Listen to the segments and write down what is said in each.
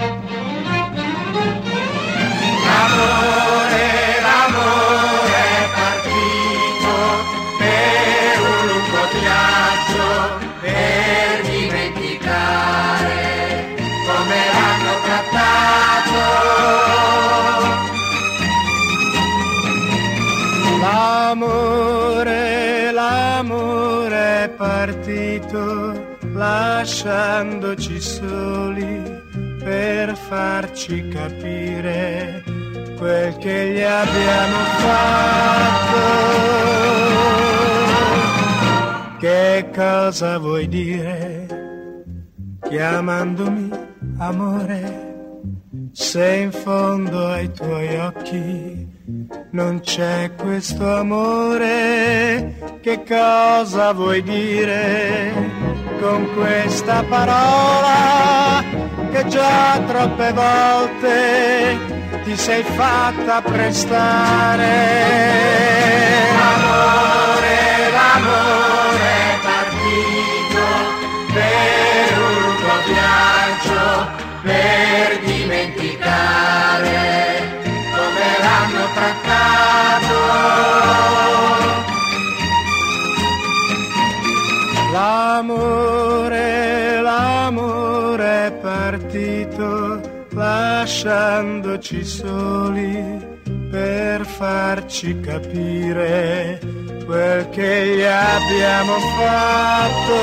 L'amore è partito per un lungo viaggio, per dimenticare come l'hanno trattato. L'amore è partito lasciandoci soli per farci capire quel che gli abbiamo fatto. Che cosa vuoi dire chiamandomi amore? Se in fondo ai tuoi occhi non c'è questo amore, che cosa vuoi dire con questa parola che già troppe volte ti sei fatta prestare? L'amore è partito per un lungo viaggio, per dimenticare come l'hanno trattato. L'amore è partito lasciandoci soli per farci capire quel che gli abbiamo fatto.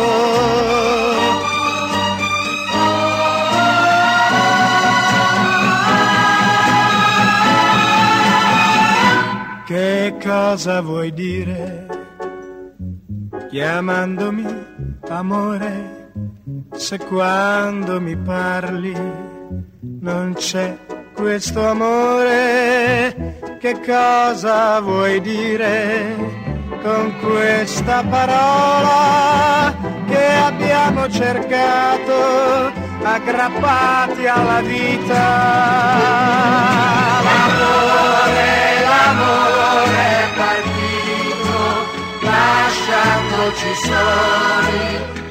Che cosa vuoi dire chiamandomi amore? Se quando mi parli non c'è questo amore, che cosa vuoi dire con questa parola che abbiamo cercato aggrappati alla vita? L'amore è partito lasciandoci soli